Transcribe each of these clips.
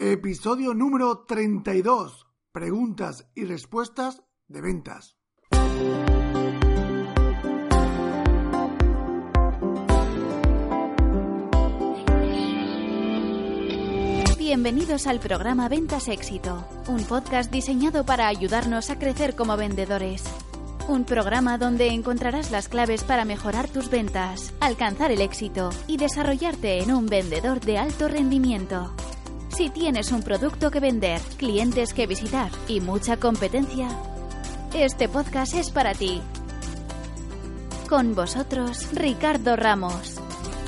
Episodio número 32. Preguntas y respuestas de ventas. Bienvenidos al programa Ventas Éxito, un podcast diseñado para ayudarnos a crecer como vendedores. Un programa donde encontrarás las claves para mejorar tus ventas, alcanzar el éxito y desarrollarte en un vendedor de alto rendimiento. Si tienes un producto que vender, clientes que visitar y mucha competencia, este podcast es para ti. Con vosotros, Ricardo Ramos.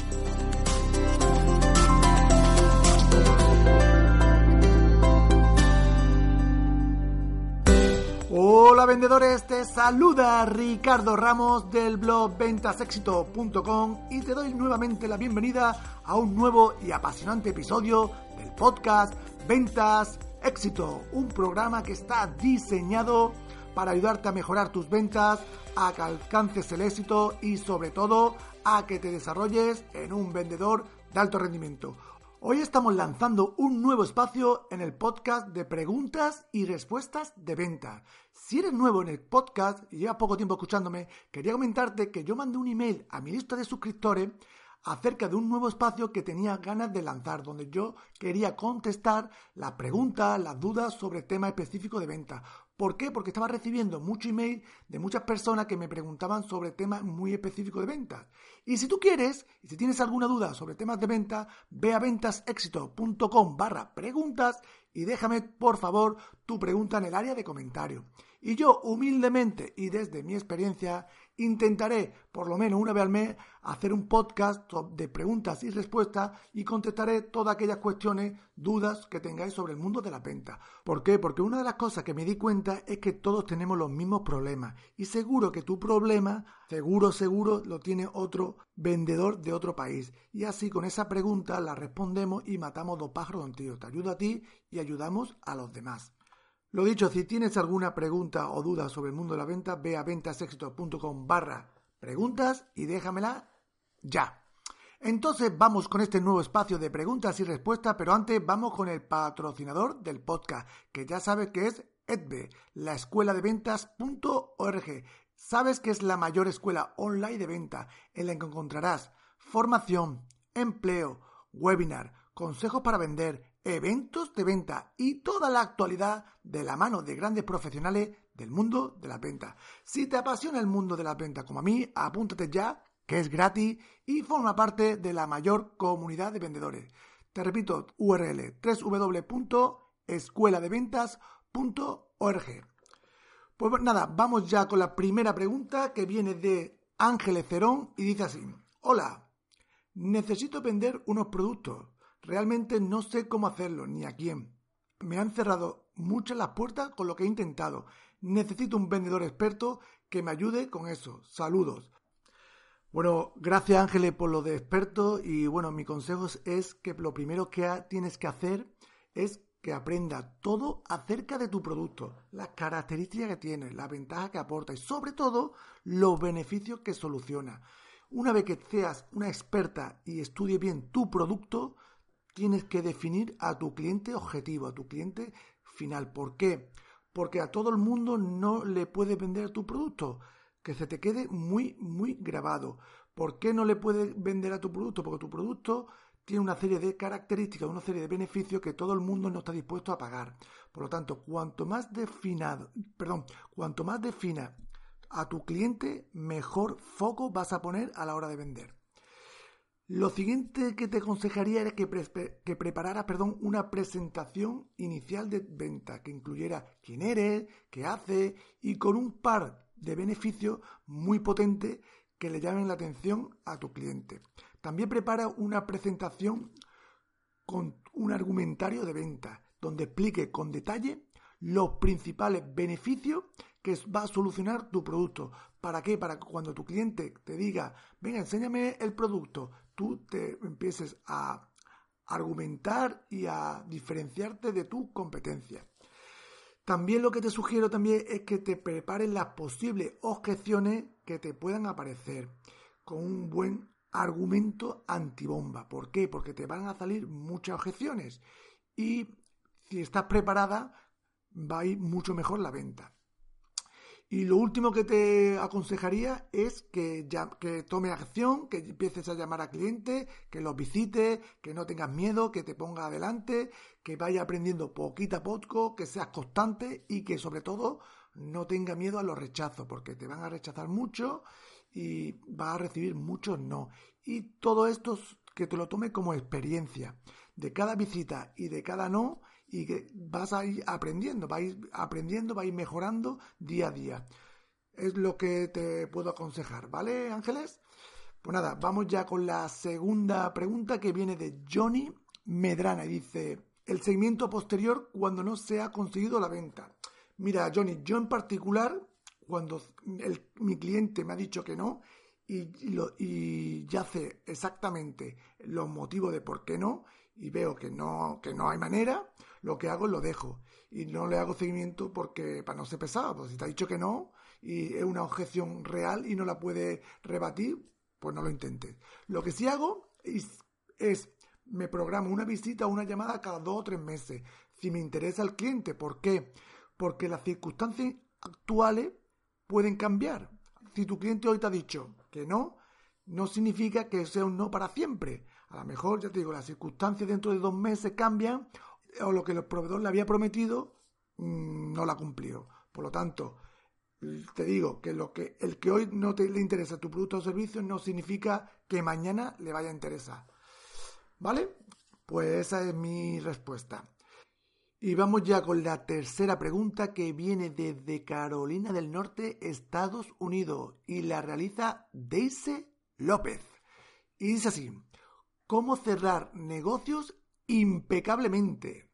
Hola vendedores, te saluda Ricardo Ramos del blog ventasexito.com y te doy nuevamente la bienvenida a un nuevo y apasionante episodio del podcast Ventas Éxito, un programa que está diseñado para ayudarte a mejorar tus ventas, a que alcances el éxito y sobre todo a que te desarrolles en un vendedor de alto rendimiento. Hoy estamos lanzando un nuevo espacio en el podcast de preguntas y respuestas de venta. Si eres nuevo en el podcast y llevas poco tiempo escuchándome, quería comentarte que yo mandé un email a mi lista de suscriptores acerca de un nuevo espacio que tenía ganas de lanzar, donde yo quería contestar las preguntas, las dudas sobre temas específicos de venta. ¿Por qué? Porque estaba recibiendo mucho email de muchas personas que me preguntaban sobre temas muy específicos de ventas. Y si tú quieres, y si tienes alguna duda sobre temas de venta, ve a ventasexito.com/preguntas y déjame, por favor, tu pregunta en el área de comentarios. Y yo, humildemente y desde mi experiencia, intentaré, por lo menos una vez al mes, hacer un podcast de preguntas y respuestas y contestaré todas aquellas cuestiones, dudas que tengáis sobre el mundo de la venta. ¿Por qué? Porque una de las cosas que me di cuenta es que todos tenemos los mismos problemas y seguro que tu problema, seguro, lo tiene otro vendedor de otro país. Y así con esa pregunta la respondemos y matamos dos pájaros de un tiro. Te ayuda a ti y ayudamos a los demás. Lo dicho, si tienes alguna pregunta o duda sobre el mundo de la venta, ve a ventasexito.com/preguntas y déjamela ya. Entonces vamos con este nuevo espacio de preguntas y respuestas, pero antes vamos con el patrocinador del podcast, que ya sabes que es EDVE, la escuela de ventas.org. Sabes que es la mayor escuela online de venta en la que encontrarás formación, empleo, webinar, consejos para vender, eventos de venta y toda la actualidad de la mano de grandes profesionales del mundo de la venta. Si te apasiona el mundo de la venta como a mí, apúntate ya, que es gratis y forma parte de la mayor comunidad de vendedores. Te repito, URL www.escueladeventas.org. Pues nada, vamos ya con la primera pregunta que viene de Ángeles Cerón y dice así: Hola, necesito vender unos productos. Realmente no sé cómo hacerlo ni a quién. Me han cerrado muchas las puertas con lo que he intentado. Necesito un vendedor experto que me ayude con eso. Saludos. Bueno, gracias Ángeles por lo de experto y bueno, mi consejo es que lo primero que tienes que hacer es que aprenda todo acerca de tu producto, las características que tiene, las ventajas que aporta y sobre todo los beneficios que soluciona. Una vez que seas una experta y estudies bien tu producto, tienes que definir a tu cliente objetivo, a tu cliente final. ¿Por qué? Porque a todo el mundo no le puedes vender tu producto. Que se te quede muy grabado. ¿Por qué no le puedes vender a tu producto? Porque tu producto tiene una serie de características, una serie de beneficios que todo el mundo no está dispuesto a pagar. Por lo tanto, cuanto más defina a tu cliente, mejor foco vas a poner a la hora de vender. Lo siguiente que te aconsejaría es que prepararas una presentación inicial de venta que incluyera quién eres, qué haces y con un par de beneficios muy potentes que le llamen la atención a tu cliente. También prepara una presentación con un argumentario de venta donde explique con detalle los principales beneficios que va a solucionar tu producto. ¿Para qué? Para que cuando tu cliente te diga, venga, enséñame el producto, tú te empieces a argumentar y a diferenciarte de tu competencia. También lo que te sugiero también es que te prepares las posibles objeciones que te puedan aparecer con un buen argumento antibomba. ¿Por qué? Porque te van a salir muchas objeciones y si estás preparada, va a ir mucho mejor la venta. Y lo último que te aconsejaría es que tome acción, que empieces a llamar a clientes, que los visites, que no tengas miedo, que te pongas adelante, que vayas aprendiendo poquito a poco, que seas constante y que sobre todo no tengas miedo a los rechazos, porque te van a rechazar mucho y vas a recibir muchos no. Y todo esto que te lo tomes como experiencia de cada visita y de cada no, y que vas a ir aprendiendo, va a ir mejorando día a día. Es lo que te puedo aconsejar, ¿vale, Ángeles? Pues nada, vamos ya con la segunda pregunta, que viene de Johnny Medrana y dice: el seguimiento posterior cuando no se ha conseguido la venta. Mira, Johnny, yo en particular, cuando mi cliente me ha dicho que no y ya sé exactamente los motivos de por qué no, y veo que no hay manera, lo que hago es lo dejo y no le hago seguimiento, porque para no ser pesado, pues si te ha dicho que no y es una objeción real y no la puede rebatir, pues no lo intentes. Lo que sí hago es me programo una visita o una llamada cada 2 o 3 meses si me interesa el cliente. ¿Por qué? Porque las circunstancias actuales pueden cambiar. Si tu cliente hoy te ha dicho que no significa que sea un no para siempre. A lo mejor, ya te digo, las circunstancias dentro de 2 meses cambian, o lo que el proveedor le había prometido no la cumplió. Por lo tanto, te digo que el que hoy no le interesa tu producto o servicio no significa que mañana le vaya a interesar. ¿Vale? Pues esa es mi respuesta. Y vamos ya con la tercera pregunta, que viene desde Carolina del Norte, Estados Unidos, y la realiza Daisy López. Y dice así: ¿cómo cerrar negocios impecablemente?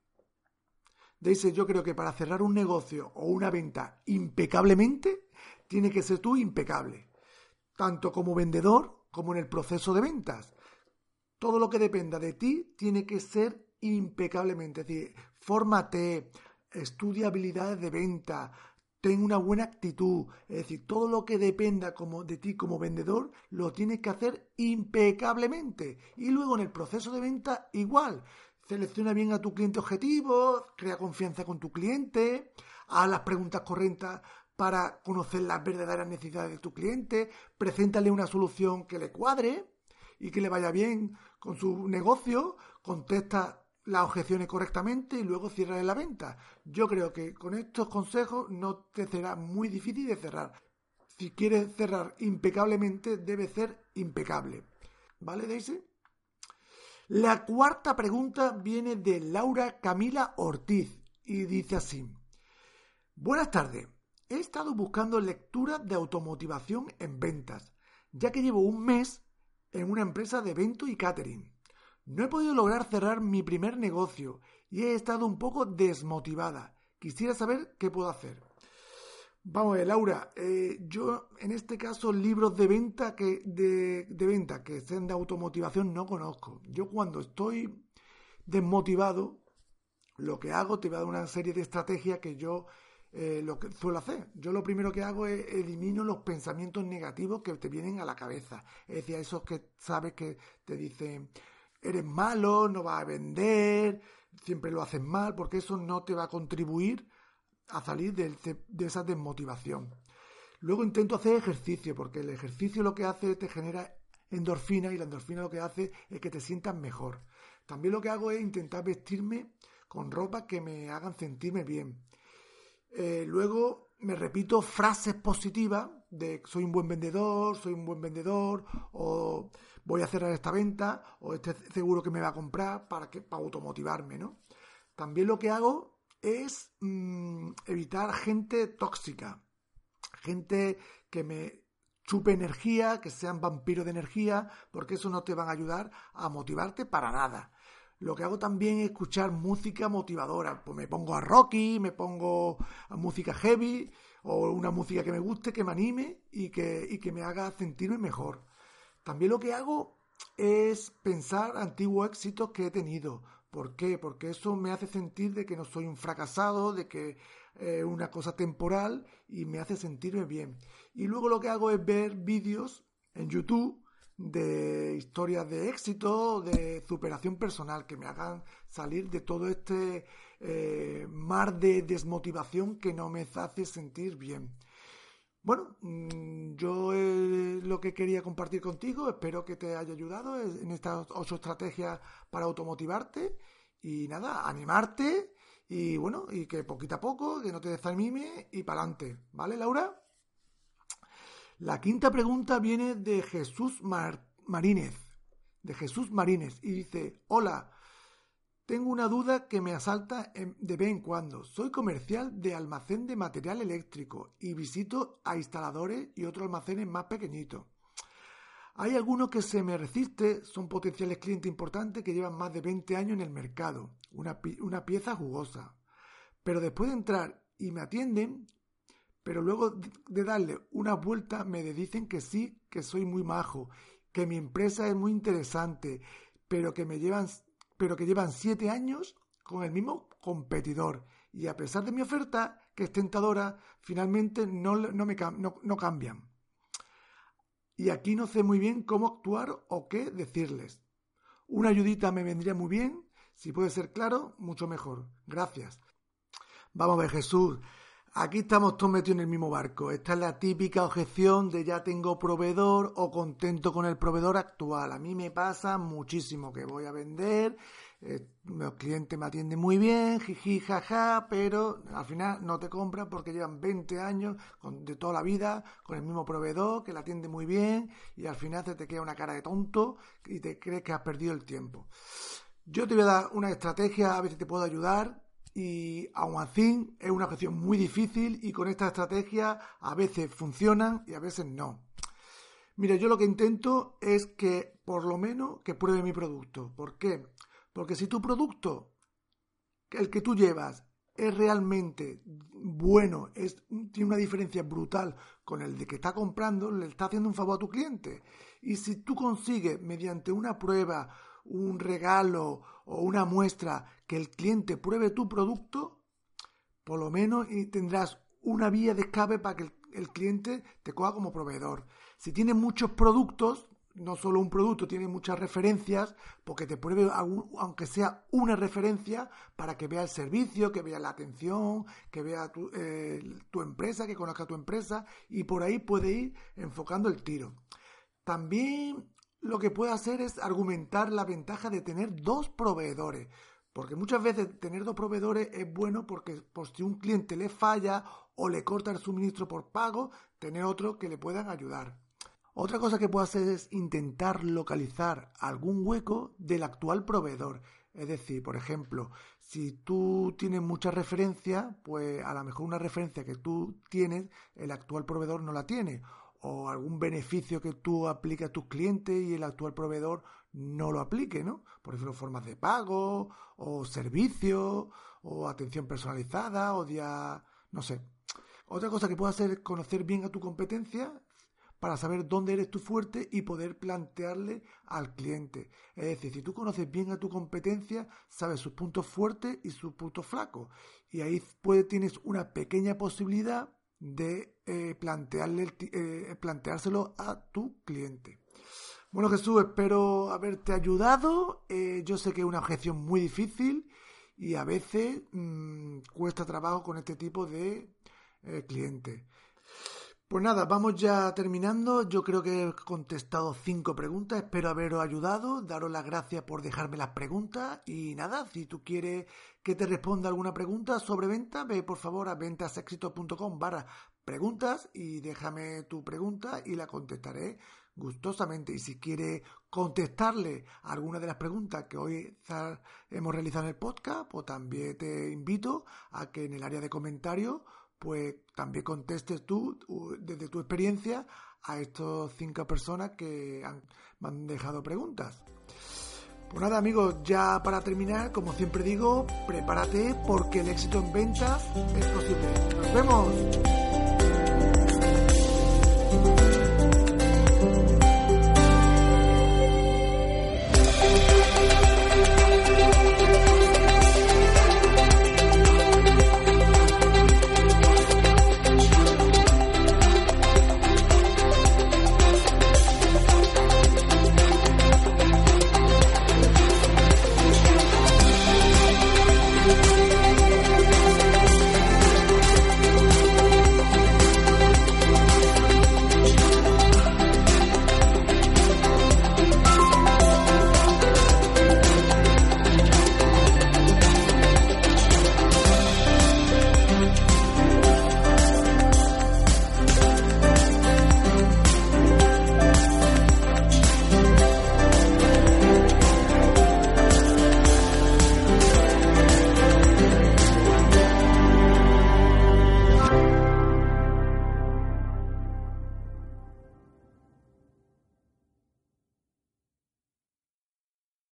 Daisy, yo creo que para cerrar un negocio o una venta impecablemente, tiene que ser tú impecable, tanto como vendedor como en el proceso de ventas. Todo lo que dependa de ti tiene que ser impecablemente. Es decir, fórmate, estudia habilidades de venta, ten una buena actitud. Es decir, todo lo que dependa de ti como vendedor lo tienes que hacer impecablemente. Y luego en el proceso de venta igual. Selecciona bien a tu cliente objetivo, crea confianza con tu cliente, haz las preguntas correctas para conocer las verdaderas necesidades de tu cliente, preséntale una solución que le cuadre y que le vaya bien con su negocio, contesta las objeciones correctamente y luego cierra la venta. Yo creo que con estos consejos no te será muy difícil de cerrar. Si quieres cerrar impecablemente, debe ser impecable. ¿Vale, Daisy? La cuarta pregunta viene de Laura Camila Ortiz y dice así: buenas tardes. He estado buscando lecturas de automotivación en ventas, ya que llevo un mes en una empresa de evento y catering. No he podido lograr cerrar mi primer negocio y he estado un poco desmotivada. Quisiera saber qué puedo hacer. Vamos a ver, Laura, yo en este caso libros de venta de venta que sean de automotivación no conozco. Yo cuando estoy desmotivado, lo que hago, te voy a dar una serie de estrategias que yo lo que suelo hacer. Yo lo primero que hago es elimino los pensamientos negativos que te vienen a la cabeza. Es decir, esos que sabes que te dicen eres malo, no vas a vender, siempre lo haces mal, porque eso no te va a contribuir a salir de esa desmotivación. Luego intento hacer ejercicio, porque el ejercicio lo que hace te genera endorfina, y la endorfina lo que hace es que te sientas mejor. También lo que hago es intentar vestirme con ropa que me hagan sentirme bien. Luego me repito frases positivas de soy un buen vendedor, o voy a cerrar esta venta, o estoy seguro que me va a comprar, para automotivarme, ¿no? También lo que hago es evitar gente tóxica, gente que me chupe energía, que sean vampiros de energía, porque eso no te van a ayudar a motivarte para nada. Lo que hago también es escuchar música motivadora. Pues me pongo a Rocky, me pongo a música heavy, o una música que me guste, que me anime y que me haga sentirme mejor. También lo que hago es pensar antiguos éxitos que he tenido. ¿Por qué? Porque eso me hace sentir de que no soy un fracasado, de que es una cosa temporal, y me hace sentirme bien. Y luego lo que hago es ver vídeos en YouTube de historias de éxito, de superación personal, que me hagan salir de todo este mar de desmotivación que no me hace sentir bien. Bueno, yo lo que quería compartir contigo, espero que te haya ayudado en estas 8 estrategias para automotivarte y nada, animarte y bueno, y que poquito a poco, que no te desanimes y para adelante, ¿vale, Laura? La quinta pregunta viene de Jesús Marínez, y dice: hola, tengo una duda que me asalta de vez en cuando. Soy comercial de almacén de material eléctrico y visito a instaladores y otros almacenes más pequeñitos. Hay algunos que se me resisten, son potenciales clientes importantes que llevan más de 20 años en el mercado, una pieza jugosa. Pero después de entrar y me atienden, pero luego de darle una vuelta me dicen que sí, que soy muy majo, que mi empresa es muy interesante, pero que llevan 7 años con el mismo competidor y a pesar de mi oferta, que es tentadora, finalmente no cambian. Y aquí no sé muy bien cómo actuar o qué decirles. Una ayudita me vendría muy bien, si puede ser claro, mucho mejor. Gracias. Vamos a ver, Jesús, aquí estamos todos metidos en el mismo barco. Esta es la típica objeción de ya tengo proveedor o contento con el proveedor actual. A mí me pasa muchísimo que voy a vender, los clientes me atienden muy bien, jiji, jaja, pero al final no te compran porque llevan 20 años de toda la vida con el mismo proveedor que le atiende muy bien y al final te queda una cara de tonto y te crees que has perdido el tiempo. Yo te voy a dar una estrategia, a ver si te puedo ayudar. Y aún así es una objeción muy difícil y con esta estrategia a veces funcionan y a veces no. Mira, yo lo que intento es que por lo menos que pruebe mi producto. ¿Por qué? Porque si tu producto, el que tú llevas, es realmente bueno, tiene una diferencia brutal con el de que está comprando, le está haciendo un favor a tu cliente. Y si tú consigues mediante una prueba, un regalo o una muestra que el cliente pruebe tu producto, por lo menos tendrás una vía de escape para que el cliente te coja como proveedor. Si tienes muchos productos, no solo un producto, tiene muchas referencias, porque te pruebe aunque sea una referencia para que vea el servicio, que vea la atención, que vea tu empresa, que conozca tu empresa y por ahí puede ir enfocando el tiro. También lo que puede hacer es argumentar la ventaja de tener 2 proveedores, porque muchas veces tener 2 proveedores es bueno porque por si un cliente le falla o le corta el suministro por pago, tener otro que le puedan ayudar. Otra cosa que puede hacer es intentar localizar algún hueco del actual proveedor. Es decir, por ejemplo, si tú tienes muchas referencias, pues a lo mejor una referencia que tú tienes, el actual proveedor no la tiene. O algún beneficio que tú apliques a tus clientes y el actual proveedor no lo aplique, ¿no? Por ejemplo, formas de pago, o servicios, o atención personalizada, no sé. Otra cosa que puedo hacer es conocer bien a tu competencia para saber dónde eres tú fuerte y poder plantearle al cliente. Es decir, si tú conoces bien a tu competencia, sabes sus puntos fuertes y sus puntos flacos. Y ahí tienes una pequeña posibilidad de planteárselo a tu cliente. Bueno, Jesús, espero haberte ayudado. Yo sé que es una objeción muy difícil y a veces cuesta trabajo con este tipo de clientes. Pues nada, vamos ya terminando. Yo creo que he contestado 5 preguntas. Espero haberos ayudado. Daros las gracias por dejarme las preguntas. Y nada, si tú quieres que te responda alguna pregunta sobre venta, ve por favor a ventasexito.com/preguntas y déjame tu pregunta y la contestaré gustosamente. Y si quieres contestarle a alguna de las preguntas que hoy hemos realizado en el podcast, pues también te invito a que en el área de comentarios pues también contestes tú, desde tu experiencia, a estos 5 personas que me han dejado preguntas. Pues nada, amigos, ya para terminar, como siempre digo, prepárate porque el éxito en ventas es posible. ¡Nos vemos!